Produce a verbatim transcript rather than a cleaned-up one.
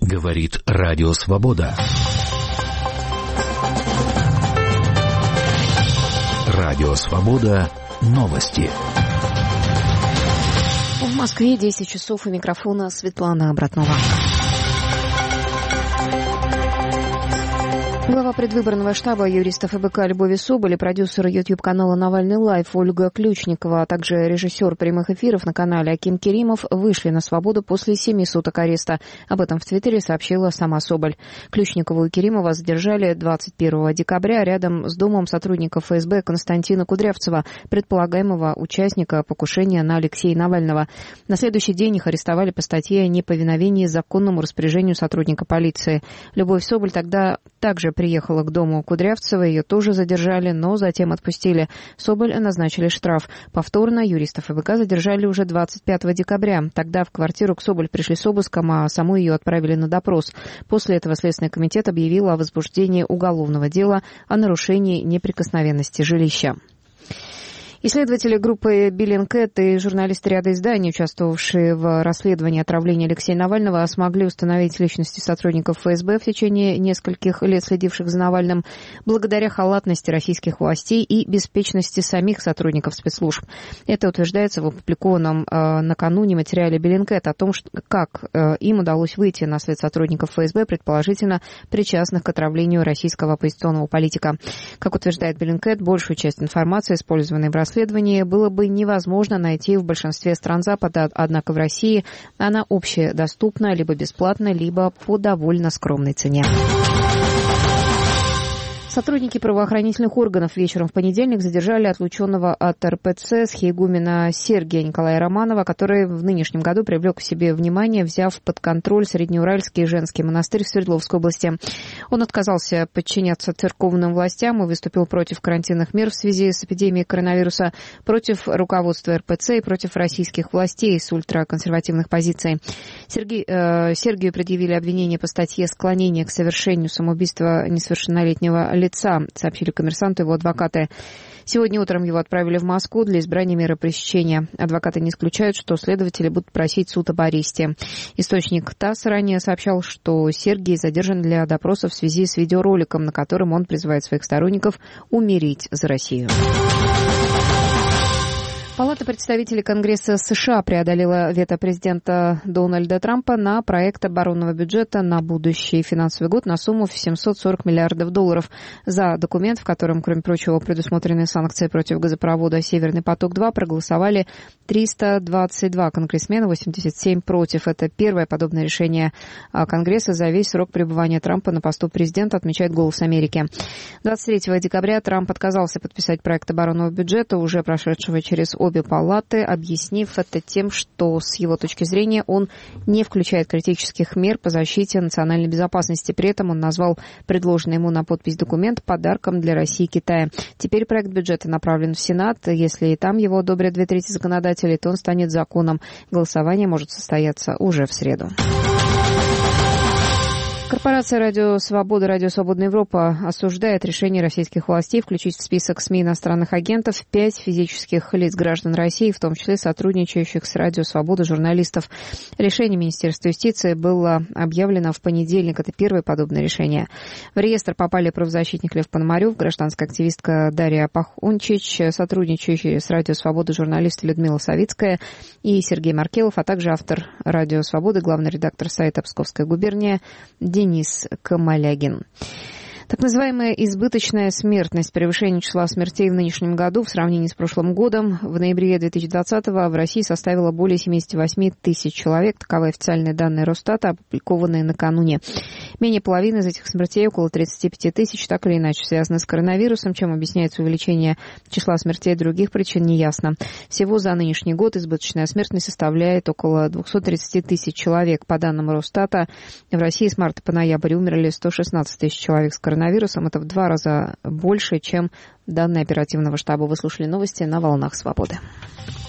Говорит Радио Свобода. Радио Свобода. Новости. В Москве десять часов, у микрофона Светлана Обратнова. Глава предвыборного штаба юристов ФБК Любовь Соболь и продюсер YouTube-канала «Навальный Лайв» Ольга Ключникова, а также режиссер прямых эфиров на канале Аким Керимов вышли на свободу после семи суток ареста. Об этом в Твиттере сообщила сама Соболь. Ключникову и Керимова задержали двадцать первого декабря рядом с домом сотрудников ФСБ Константина Кудрявцева, предполагаемого участника покушения на Алексея Навального. На следующий день их арестовали по статье о неповиновении законному распоряжению сотрудника полиции. Любовь Соболь тогда также приехала к дому Кудрявцева, ее тоже задержали, но затем отпустили. Соболь назначили штраф. Повторно юристов ФБК задержали уже двадцать пятого декабря. Тогда в квартиру к Соболь пришли с обыском, а саму ее отправили на допрос. После этого Следственный комитет объявил о возбуждении уголовного дела о нарушении неприкосновенности жилища. Исследователи группы Bellingcat и журналисты ряда изданий, участвовавшие в расследовании отравления Алексея Навального, смогли установить личности сотрудников ФСБ в течение нескольких лет, следивших за Навальным, благодаря халатности российских властей и беспечности самих сотрудников спецслужб. Это утверждается в опубликованном э, накануне материале Bellingcat о том, что, как э, им удалось выйти на след сотрудников ФСБ, предположительно причастных к отравлению российского оппозиционного политика. Как утверждает Bellingcat, большую часть информации, использованной в расследовании, Расследование было бы невозможно найти в большинстве стран Запада, однако в России она общедоступна, либо бесплатно, либо по довольно скромной цене. Сотрудники правоохранительных органов вечером в понедельник задержали отлученного от эр пэ цэ схиегумена Сергия Николая Романова, который в нынешнем году привлек к себе внимание, взяв под контроль Среднеуральский женский монастырь в Свердловской области. Он отказался подчиняться церковным властям и выступил против карантинных мер в связи с эпидемией коронавируса, против руководства эр пэ цэ и против российских властей с ультраконсервативных позиций. Сергей, э, Сергию предъявили обвинение по статье «Склонение к совершению самоубийства несовершеннолетнего лица», сообщили «Коммерсанту» его адвокаты. Сегодня утром его отправили в Москву для избрания меры пресечения. Адвокаты не исключают, что следователи будут просить суд об аресте. Источник ТАСС ранее сообщал, что Сергий задержан для допроса в связи с видеороликом, на котором он призывает своих сторонников умереть за Россию. Палата представителей Конгресса США преодолела вето президента Дональда Трампа на проект оборонного бюджета на будущий финансовый год на сумму в семьсот сорок миллиардов долларов. За документ, в котором, кроме прочего, предусмотрены санкции против газопровода «Северный поток-два», проголосовали триста двадцать два конгрессмена, восемьдесят семь против. Это первое подобное решение Конгресса за весь срок пребывания Трампа на посту президента, отмечает «Голос Америки». двадцать третьего декабря Трамп отказался подписать проект оборонного бюджета, уже прошедшего через обе палаты, объяснив это тем, что с его точки зрения он не включает критических мер по защите национальной безопасности. При этом он назвал предложенный ему на подпись документ подарком для России и Китая. Теперь проект бюджета направлен в Сенат. Если и там его одобрят две трети законодателей, то он станет законом. Голосование может состояться уже в среду. Корпорация «Радио Свобода», «Радио Свободная Европа» осуждает решение российских властей включить в список СМИ иностранных агентов пять физических лиц граждан России, в том числе сотрудничающих с «Радио Свобода» журналистов. Решение Министерства юстиции было объявлено в понедельник. Это первое подобное решение. В реестр попали правозащитник Лев Пономарев, гражданская активистка Дарья Пахончич, сотрудничающие с «Радио Свобода» журналисты Людмила Савицкая и Сергей Маркелов, а также автор «Радио Свободы», главный редактор сайта «Псковская губерния» Денис Камалягин. Так называемая избыточная смертность, превышение числа смертей в нынешнем году в сравнении с прошлым годом в ноябре две тысячи двадцатого в России составила более семьдесят восемь тысяч человек. Таковы официальные данные Росстата, опубликованные накануне. Менее половины из этих смертей, около тридцать пять тысяч, так или иначе связаны с коронавирусом. Чем объясняется увеличение числа смертей, других причин неясно. Всего за нынешний год избыточная смертность составляет около двести тридцать тысяч человек. По данным Росстата, в России с марта по ноябрь умерли сто шестнадцать тысяч человек с коронавирусом. Коронавирусом. Это в два раза больше, чем данные оперативного штаба. Вы слушали новости на «Волнах Свободы».